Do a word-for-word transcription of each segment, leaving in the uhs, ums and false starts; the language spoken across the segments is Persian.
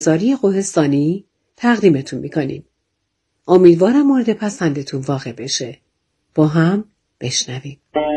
نزاری قهستانی تقدیمتون میکنیم. امیدوارم مورد پسندتون واقع بشه. با هم بشنویم.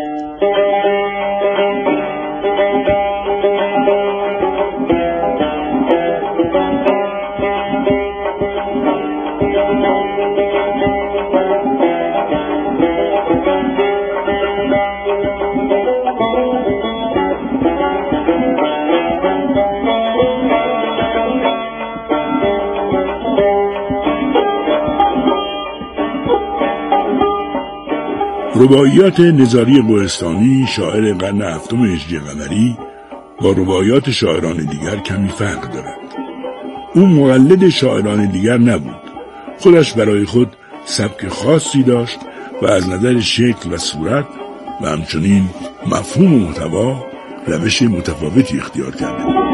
رباعیات نزاری قهستانی شاعر قرن هفتم هجری قمری با رباعیات شاعران دیگر کمی فرق دارد. او مقلد شاعران دیگر نبود. خودش برای خود سبک خاصی داشت و از نظر شکل و صورت و همچنین مفهوم و محتوا روش متفاوتی اختیار کرده بود.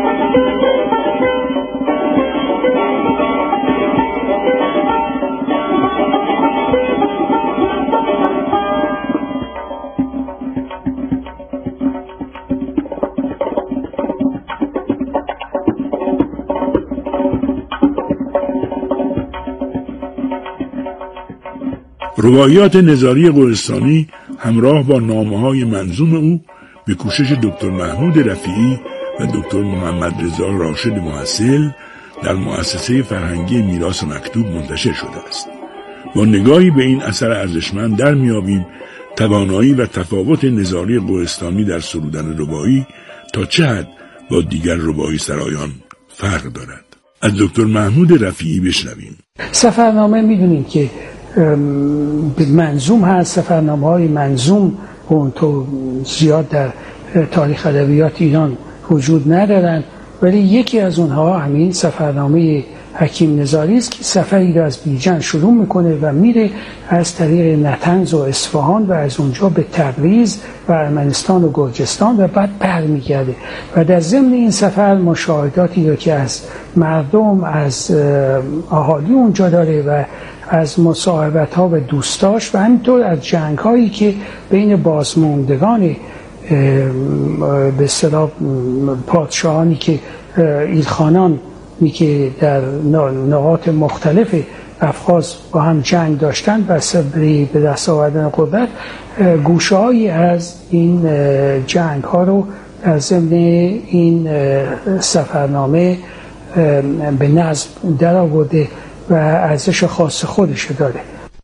رباعیات نزاری قهستانی همراه با نامه‌های منظوم او به کوشش دکتر محمود رفیعی و دکتر محمد رضا راشد محصل در مؤسسه فرهنگی میراث مکتوب منتشر شده است. با نگاهی به این اثر ارزشمند در میابیم توانایی و تفاوت نزاری قهستانی در سرودن رباعی تا چه حد با دیگر رباعی سرایان فرق دارد. از دکتر محمود رفیعی بشنویم. سفرنامه میدونیم که منظوم هست. سفرنامه های منظوم اون تو زیاد در تاریخ ادبیات ایران وجود ندارن، ولی یکی از اونها همین سفرنامه حکیم نزاری است که سفری را از بیجن شروع میکنه و میره از طریق نطنز و اصفهان و از اونجا به تبریز و ارمنستان و گرجستان و بعد برمیگرده و در ضمن این سفر مشاهداتی رو که از مردم، از اهالی اونجا داره و از مصاحبت ها و دوستاش و همینطور از جنگ هایی که بین بازماندگان به اصطلاح پادشاهانی که ایلخانان می که در نقاط مختلف افغاز با هم جنگ داشتن و به دست آوردن قدرت، گوشه هایی از این جنگ ها رو از ضمن این سفرنامه به نظم در آورده و ارزش خاص خودش داره.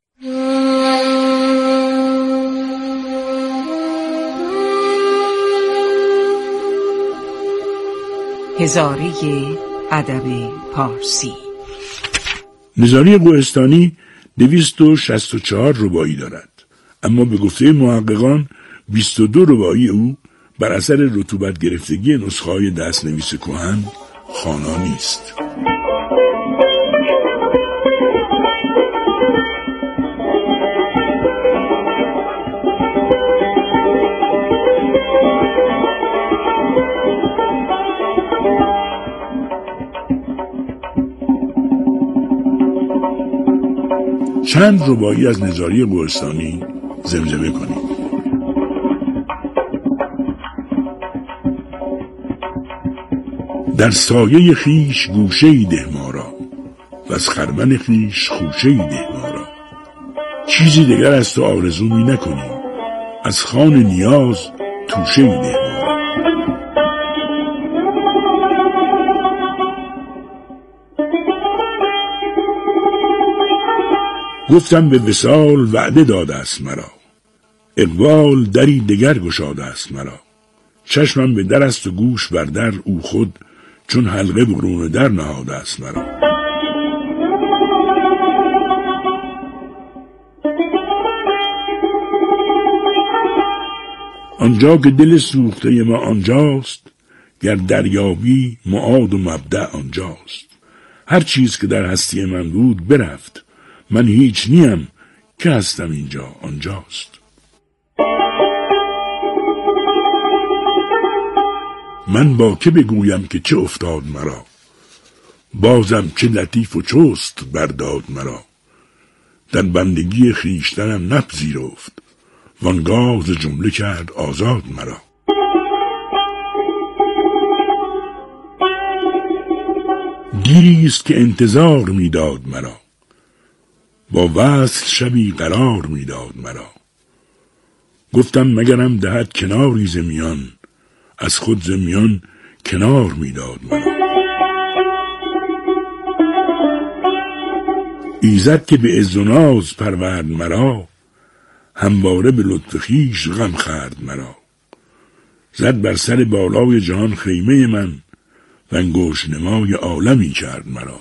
هزاره ادب پارسی. نزاری قهستانی دویست و شصت و چهار رباعی دارد، اما به گفته محققان بیست و دو رباعی او بر اثر رطوبت گرفتگی نسخه‌های دست‌نویس کهن خوانا نیست. چند رباعی از نزاری قهستانی زمزمه کنیم. در سایه خیش گوشه‌ای ده ما را و از خرمن خیش خوشه‌ای ده ما را. چیزی دیگر از تو آرزو می نکنیم، از خوان نیاز توشه‌ای ده ما را. گفتم به وصال وعده داده است مرا، اقبال دری دگر گشاده است مرا. چشمم به در است و گوش بر در، او خود چون حلقه برون در نهاده است مرا. آنجا که دل سوخته ما آنجاست، گر دریابی معاد و مبدأ آنجاست. هر چیز که در هستی من بود برفت، من هیچ نیم که هستم اینجا آنجاست. من با که بگویم که چه افتاد مرا، بازم چه لطیف و چست برداد مرا. در بندگی خویشتنم نپذیرفت، وانگاه ز جمله کرد آزاد مرا. دیریست که انتظار میداد مرا، با وصل شبی قرار میداد مرا. گفتم مگرم دهد کناری ز میان، از خود ز میان کنار میداد مرا. ایزد که به عز و ناز پرورد مرا، همواره به لطف خویش غم خورد مرا. زد بر سر بالای جهان خیمه من، و انگشت نمای عالمی کرد مرا.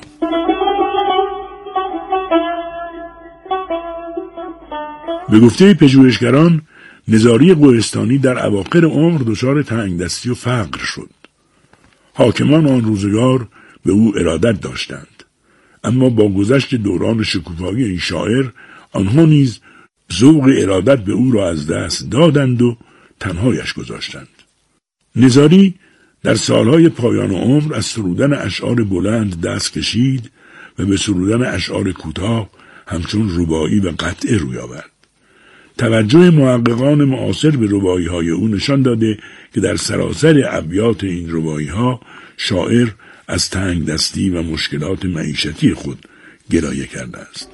به گفته پژوهشگران، نزاری قوهستانی در اواخر عمر دچار تنگدستی و فقر شد. حاکمان آن روزگار به او ارادت داشتند، اما با گذشت دوران شکوفایی این شاعر، آنها نیز ذوق ارادت به او را از دست دادند و تنهایش گذاشتند. نزاری در سالهای پایان عمر از سرودن اشعار بلند دست کشید و به سرودن اشعار کوتاه همچون رباعی و قطعه روی آورد. توجه محققان معاصر به رباعی‌های او نشان داده که در سراسر ابیات این رباعی‌ها شاعر از تنگدستی و مشکلات معیشتی خود گلایه کرده است.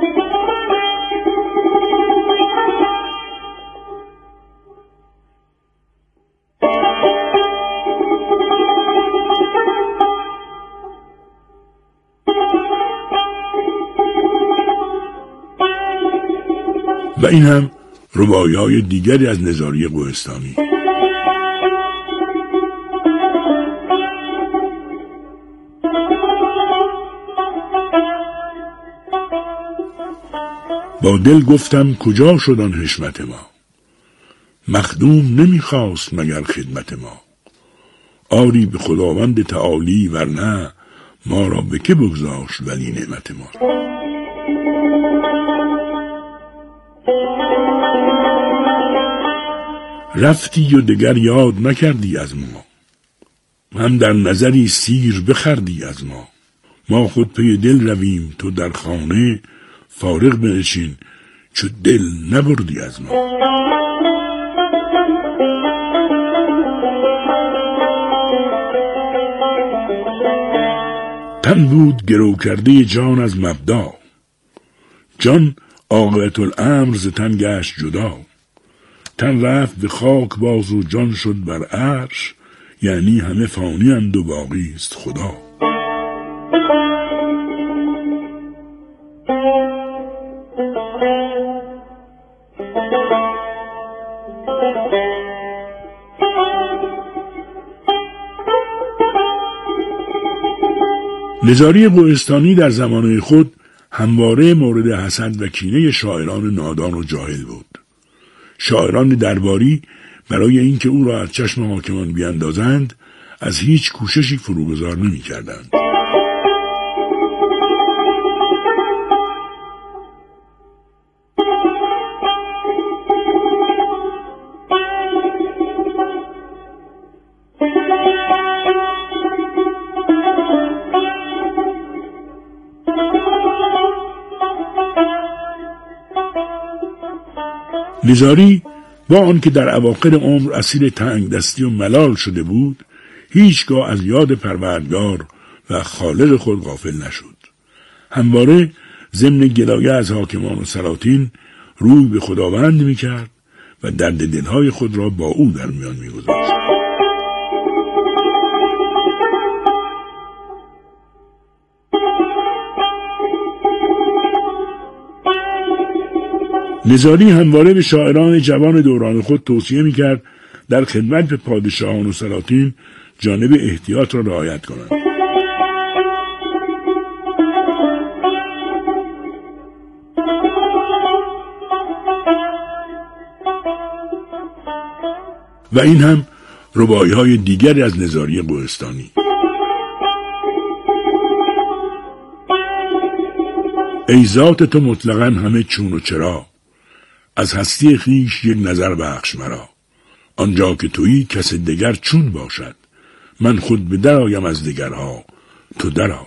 و این هم رباعی‌های دیگری از نزاری قوهستانی. با دل گفتم کجا شد آن حشمت ما، مخدوم نمیخواست مگر خدمت ما. آری به خداوند تعالی ورنه، ما را به که بگذاشت ولی نعمت ما. رفتی و دگر یاد نکردی از ما، هم در نظری سیر بخردی از ما. ما خود پی دل رویم تو در خانه، فارغ بنشین چو دل نبردی از ما. تن بود گرو کرده جان از مبدا، جان عاقبت الامر ز تن گشت جدا. تن رفت به خاک باز و جان شد بر عرش، یعنی همه فانی اند و باقی است خدا. نزاری قوهستانی در زمانه خود همواره مورد حسد و کینه شاعران نادان و جاهل بود. شاعران درباری برای اینکه او را از چشم حاکمان بیاندازند از هیچ کوششی فروگذار نمی کردند. نزاری با آنکه در اواخر عمر اسیر تنگ دستی و ملال شده بود، هیچگاه از یاد پروردگار و خالق خود غافل نشد. همواره ضمن گلایه از حاکمان و سلاطین روی به خداوند می‌کرد و درد دلهای خود را با او در میان می‌گذاشت. نزاری همواره به شاعران جوان دوران خود توصیه می‌کرد در خدمت به پادشاهان و سلاطین جانب احتیاط را رعایت کنند. و این هم رباعی‌های دیگری از نزاری قوهستانی. ای ذات تو مطلقاً همه چون و چرا، از هستی خویش یک نظر بخش مرا. آنجا که تویی کس دگر چون باشد، من خود به در آیم از دگرها تو در آ.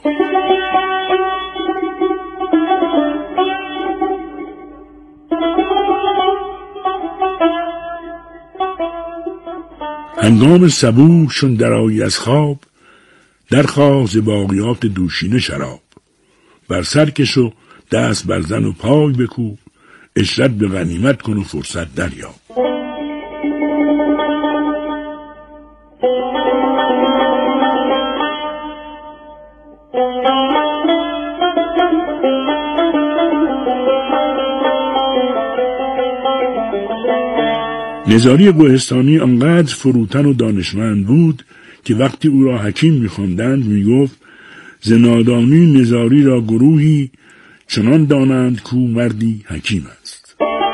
هنگام صبوح چون درآیی از خواب، در خواه ز باقیات دوشینه شراب. بر سر کش و دست بر زن و پای بکوب، عشرت به غنیمت کن و فرصت دریاب. نزاری گوهستانی آنقدر فروتن و دانشمند بود که وقتی او را حکیم می‌خواندند می‌گفت ز نادانی نزاری را گروهی چنان دانند کو مردی حکیم است.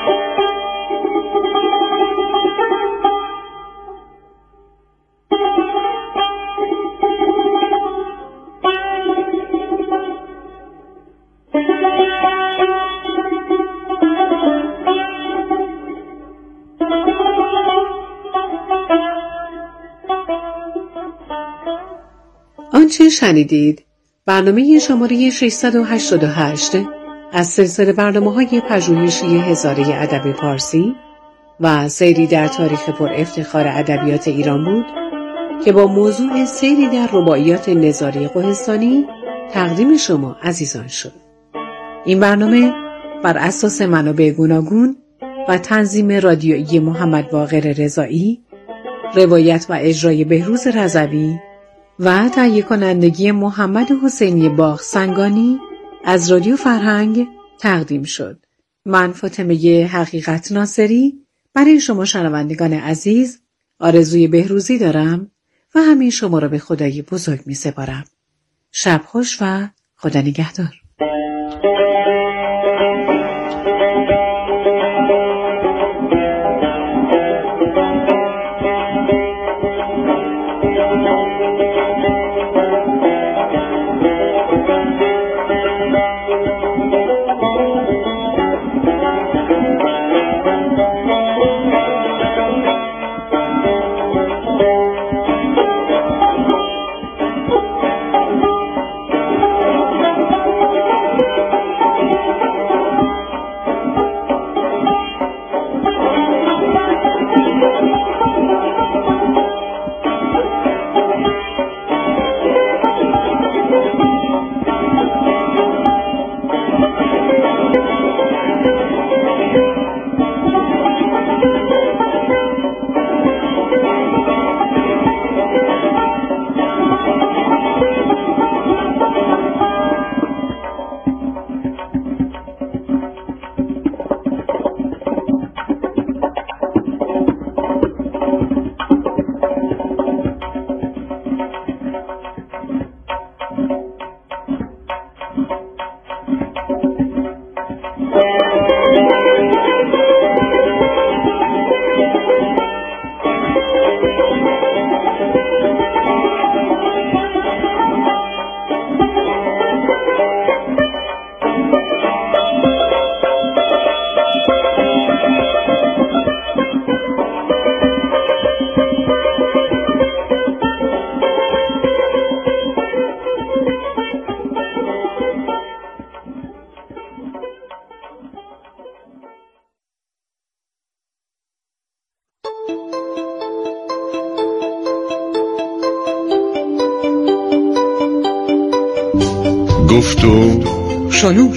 آنچه شنیدید برنامه شماره ششصد و هشتاد و هشت از سلسله برنامه‌های پژوهشی هزاره ادب فارسی و سیری در تاریخ پر افتخار ادبیات ایران بود که با موضوع سیری در رباعیات نزاری گوهستانی تقدیم شما عزیزان شد. این برنامه بر اساس منابع گوناگون و تنظیم رادیویی محمد باقر رضایی، روایت و اجرای بهروز رضوی و تهیه کنندگی محمد حسینی باغسنگانی از رادیو فرهنگ تقدیم شد. من فاطمه حقیقت ناصری برای شما شنوندگان عزیز آرزوی بهروزی دارم و همین شما را به خدای بزرگ می سپارم. شب خوش و خدا نگهدار. گفت و شنود.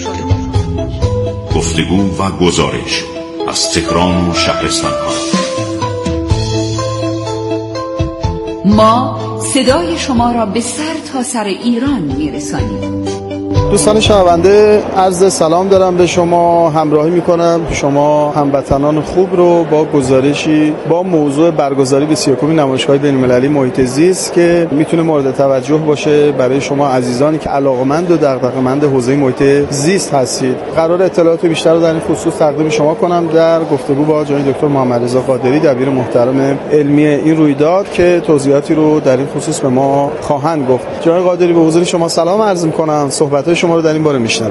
گفتگو و گزارش از تهران و شهرستان ها. ما صدای شما را به سر تا سر ایران میرسانیم. دوستان شنونده، عرض سلام دارم به شما. همراهی میکنم شما هموطنان خوب رو با گزارشی با موضوع برگزاری بیست و یکمین نمایشگاه بین‌المللی محیط زیست که میتونه مورد توجه باشه برای شما عزیزانی که علاقه‌مند و دغدغه‌مند حوزه محیط زیست هستید. قرار اطلاعات بیشتر رو در این خصوص تقدیم شما کنم در گفتگو با جناب دکتر محمد رضا قادری، دبیر محترم علمی این رویداد، که توضیحاتی رو در این خصوص به ما خواهند گفت. جناب قادری، به حضور شما سلام عرض می‌کنم. صحبت شما رو در این باره میشنویم.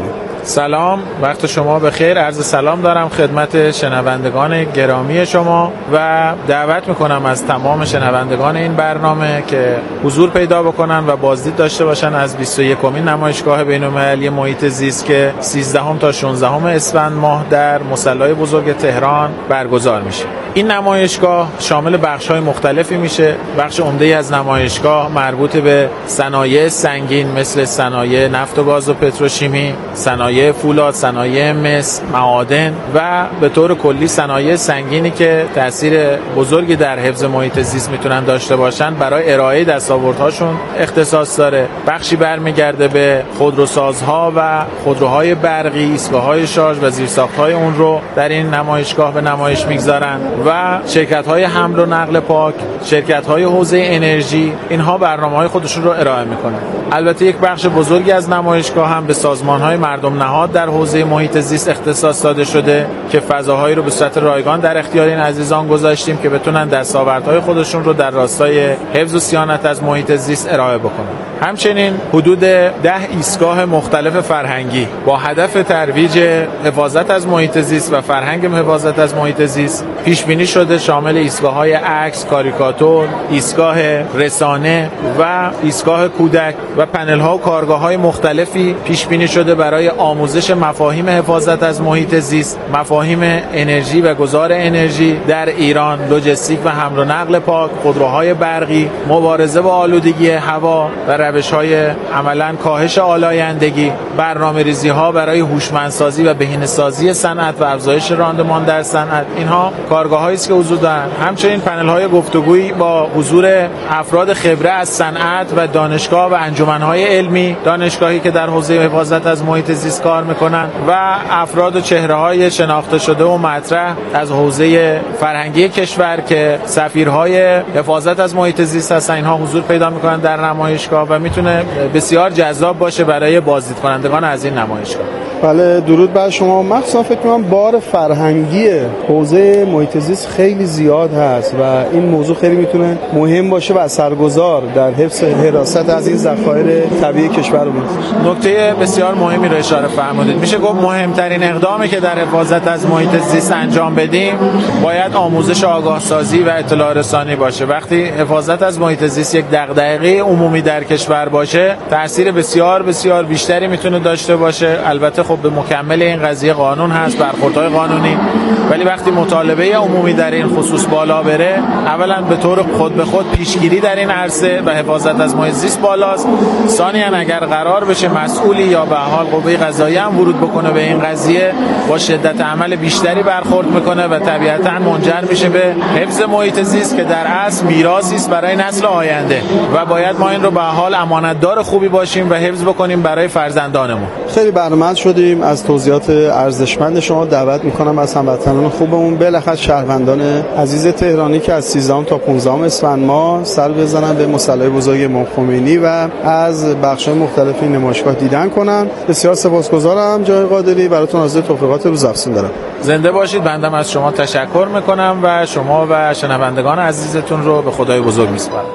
سلام، وقت شما بخیر. عرض سلام دارم خدمت شنوندگان گرامی شما و دعوت میکنم از تمام شنوندگان این برنامه که حضور پیدا بکنن و بازدید داشته باشن از بیست و یکمین نمایشگاه بین‌المللی محیط زیست که سیزدهم تا شانزدهم اسفند ماه در مصلی بزرگ تهران برگزار میشه. این نمایشگاه شامل بخش‌های مختلفی میشه. بخش عمده‌ای از نمایشگاه مربوط به صنایع سنگین مثل صنایع نفت و گاز و پتروشیمی، صنایع فولاد، صنایع مس، معادن و به طور کلی صنایع سنگینی که تأثیر بزرگی در حفظ محیط زیست میتونن داشته باشن برای ارائه دستاوردهاشون اختصاص داره. بخشی برمیگرده به خودروسازها و خودروهای برقی، ایستگاه‌های شارژ و زیرساخت‌های اون رو در این نمایشگاه به نمایش میگذارن و شرکت‌های حمل و نقل پاک، شرکت‌های حوزه انرژی، اینها برنامه‌های خودشون رو ارائه میکنن. البته یک بخش بزرگی از نمایشگاه هم به سازمان‌های مردم نهاد در حوزه محیط زیست اختصاص داده شده که فضاهایی رو به صورت رایگان در اختیار این عزیزان گذاشتیم که بتونن دستاوردهای خودشون رو در راستای حفظ و صیانت از محیط زیست ارائه بکنن. همچنین حدود ده ایستگاه مختلف فرهنگی با هدف ترویج حفاظت از محیط زیست و فرهنگ حفاظت از محیط زیست پیش بینی شده، شامل ایستگاه‌های عکس، کاریکاتور، ایستگاه رسانه و ایستگاه کودک و پنل‌ها و کارگاه‌های مختلفی پیش بینی شده برای آموزش مفاهیم حفاظت از محیط زیست، مفاهیم انرژی و گذار انرژی در ایران، لوجستیک و حمل و نقل پاک، خودروهای برقی، مبارزه با آلودگی هوا و روش‌های عملاً کاهش آلایندگی، برنامه‌ریزی‌ها برای هوشمندسازی و بهینه‌سازی صنعت و افزایش راندمان در صنعت. اینها کارگاه‌هایی است که حضور دارند. همچنین پنل‌های گفتگویی با حضور افراد خبره از صنعت و دانشگاه و انجمن‌های علمی، دانشگاهی که در حوزه حفاظت از محیط زیست کار می‌کنند و افراد و چهره‌های شناخته شده و مطرح از حوزه فرهنگی کشور که سفیرهای حفاظت از محیط زیست هستن، اینها حضور پیدا می‌کنند در نمایشگاه و میتونه بسیار جذاب باشه برای بازدید کنندگان از این نمایشگاه. بله، درود بر شما. مخصوصا فکر می‌کنم بار فرهنگی حوزه محیط زیست خیلی زیاد هست و این موضوع خیلی میتونه مهم باشه و اثرگذار در حفظ حراست از این ذخایر طبیعی کشورمون. نکته بسیار مهمی رو اشاره فرمودید. میشه گفت مهمترین اقدامی که در حفاظت از محیط زیست انجام بدیم باید آموزش آگاه سازی و اطلاع رسانی باشه. وقتی حفاظت از محیط زیست یک دغدغه عمومی در کشور باشه، تاثیر بسیار بسیار بیشتری میتونه داشته باشه. البته خب به مکمل این قضیه قانون هست، برخوردهای قانونی، ولی وقتی مطالبه عمومی در این خصوص بالا بره، اولا به طور خود به خود پیشگیری در این عرصه و حفاظت از محیط زیست بالاست. ثانیاً اگر قرار بشه مسئولی یا به حال قوه قضاییه هم ورود بکنه به این قضیه، با شدت عمل بیشتری برخورد میکنه و طبیعتاً منجر میشه به حفظ محیط زیست که در اصل میراثی است برای نسل آینده و باید ما این رو به حال امانتدار خوبی باشیم و حفظ بکنیم برای فرزندانمون. خیلی برنامه‌مند شدیم. از توضیحات ارزشمند شما دعوت میکنم از هموطنان خوبمون، بالاخره شهروندان عزیز تهرانی که از سیزدهم تا پانزدهم اسفند ماه سر بزنن به مصلی بزرگ امام خمینی و از بخش‌های مختلف این نمایشگاه دیدن کنن. بسیار سپاسگزارم جناب قادری، براتون حاضر توفیقات روز افزون دارم. زنده باشید. بنده از شما تشکر میکنم و شما و شنوندگان عزیزتون رو به خدای بزرگ میسپارم.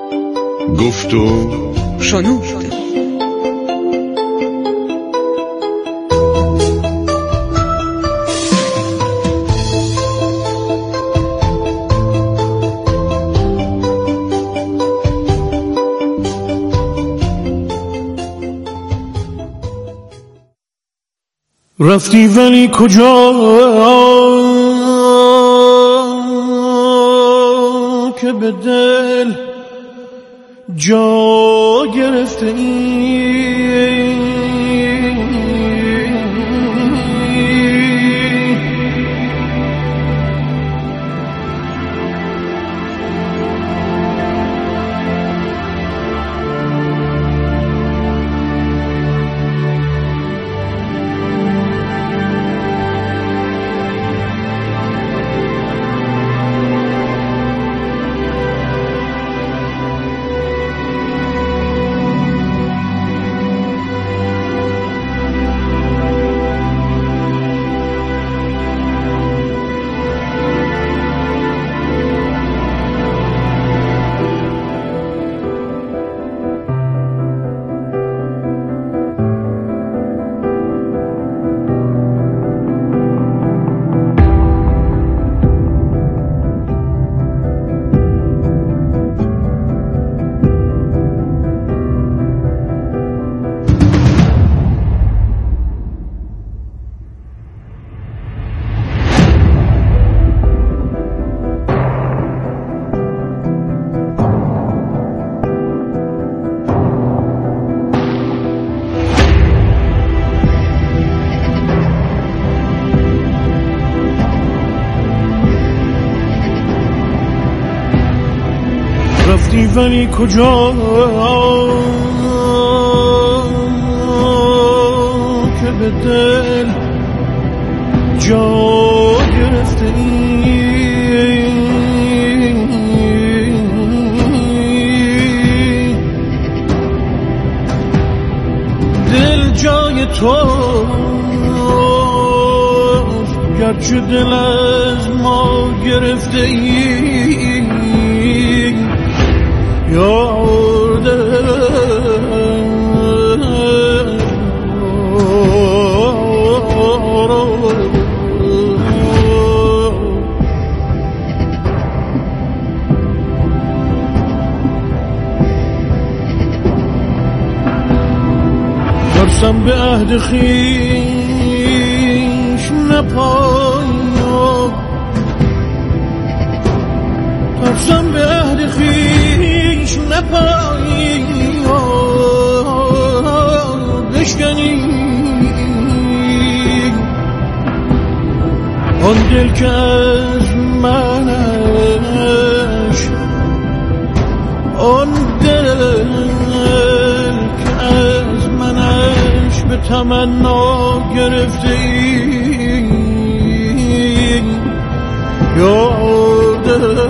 گفت و شنود. رفتی ولی کجا که به دل جا گرفته ای، ولی کجا که به دل جا گرفته ای، دل جای تو گرچه دل از ما گرفته ای یارده ترسم به عهد خویش نپایم، ترسم به عهد خویش نپایم، بشکنی آن دل که از منش، آن دل که از منش به تمنا گرفته ای یارده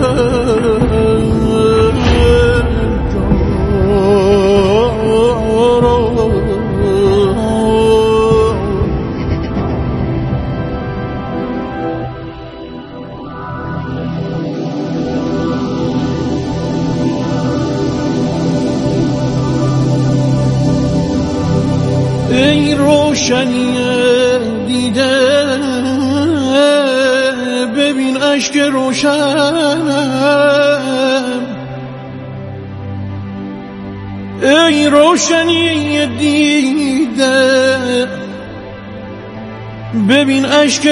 ای روشنی دیده ببین اشک روشنم، ای روشنی دیده ببین اشک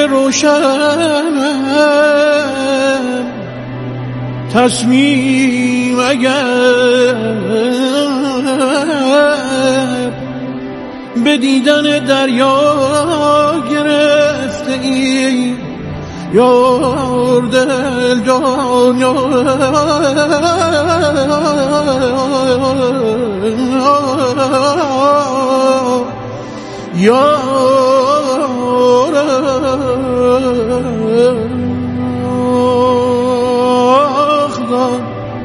روشنم، تصمیم اگر به دیدن دریا گرفته ای یار دل جان یار خدا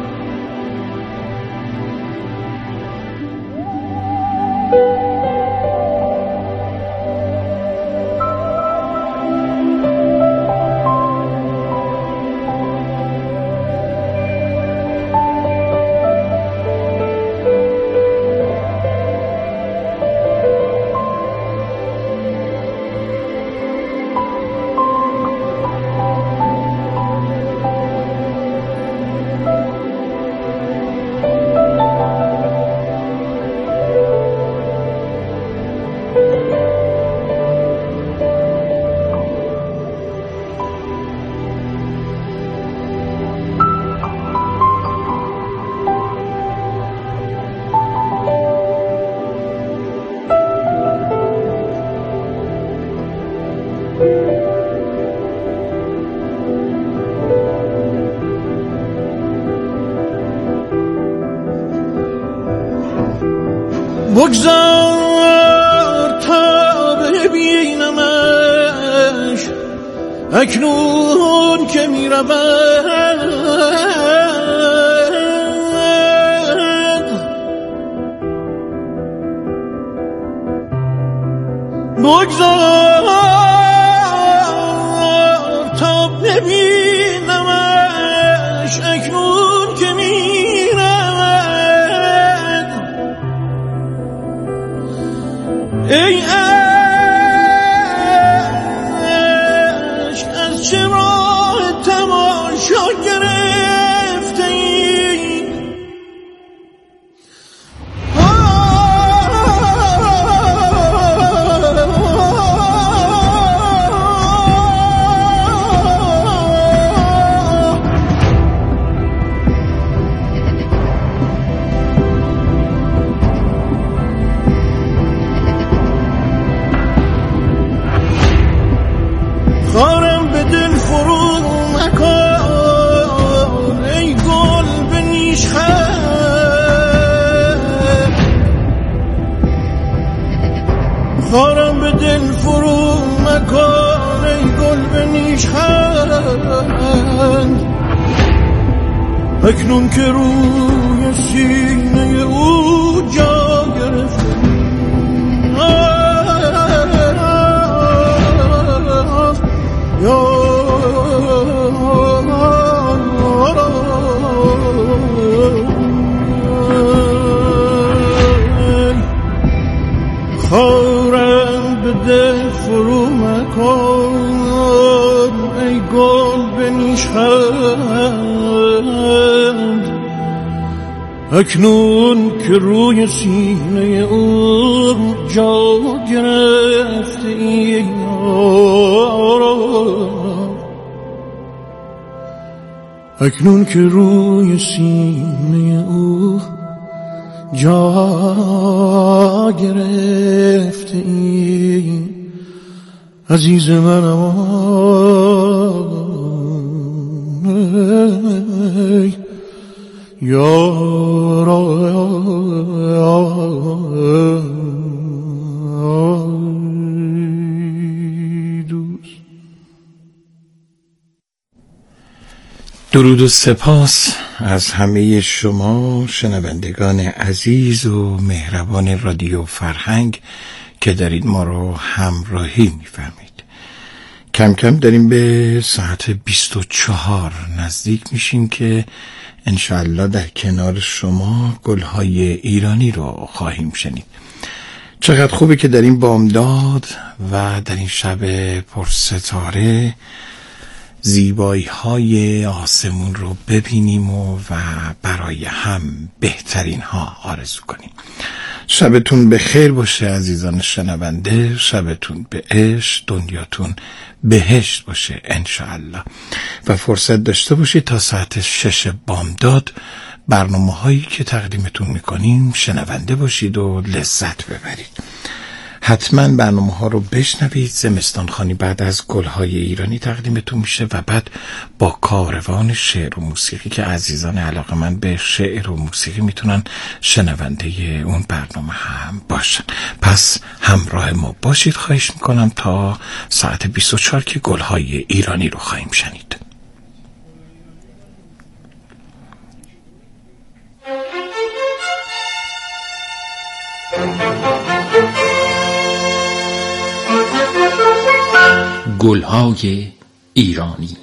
بگذار تا ببینمش اکنون که می رود، بگذار تا ببینمش اکنون که می رود، ای عشق از چه راه تماشا گرفته ای، خارم به دل فرو مکن ای گل به نیش خند، خارم به دل فرو مکن ای گل به نیشخند، اکنون که روی سینه او جا گرفت یا خارم به دل فرو مکن ای گل به نیشخند، اکنون که روی سینه او جا گرفته ای اکنون که روی سینه او جا گرفته ای عزیز منم یارا درود و سپاس از همه شما شنوندگان عزیز و مهربان رادیو فرهنگ که دارید ما رو همراهی می‌فرمایید. کم کم داریم به ساعت بیست و چهار نزدیک میشیم که انشاءالله در کنار شما گلهای ایرانی رو خواهیم شنید. چقدر خوبه که در این بامداد و در این شب پرستاره زیبایی های آسمون رو ببینیم و, و برای هم بهترین ها آرزو کنیم. شبتون به خیر باشه عزیزان شنونده، شبتون به عشق، دنیاتون بهشت باشه انشاءالله و فرصت داشته باشید تا ساعت شش بامداد برنامه هایی که تقدیمتون میکنیم شنونده باشید و لذت ببرید. حتما برنامه ها رو بشنوید. زمستان خانی بعد از گلهای ایرانی تقدیمتون میشه و بعد با کاروان شعر و موسیقی که عزیزان علاقه من به شعر و موسیقی میتونن شنونده اون برنامه هم باشن. پس همراه ما باشید خواهش میکنم تا ساعت بیست و چهار که گلهای ایرانی رو خواهیم شنید. گلهای ایرانی،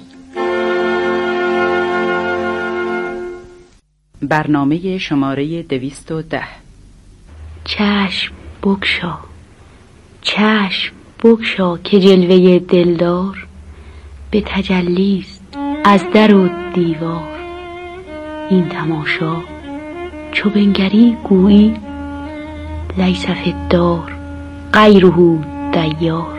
برنامه شماره دویست و ده. چشم بگشا، چشم بگشا که جلوه دلدار به تجلیست از در و دیوار. این تماشا چو بنگری گویی لیس فی الدار غیره دیار.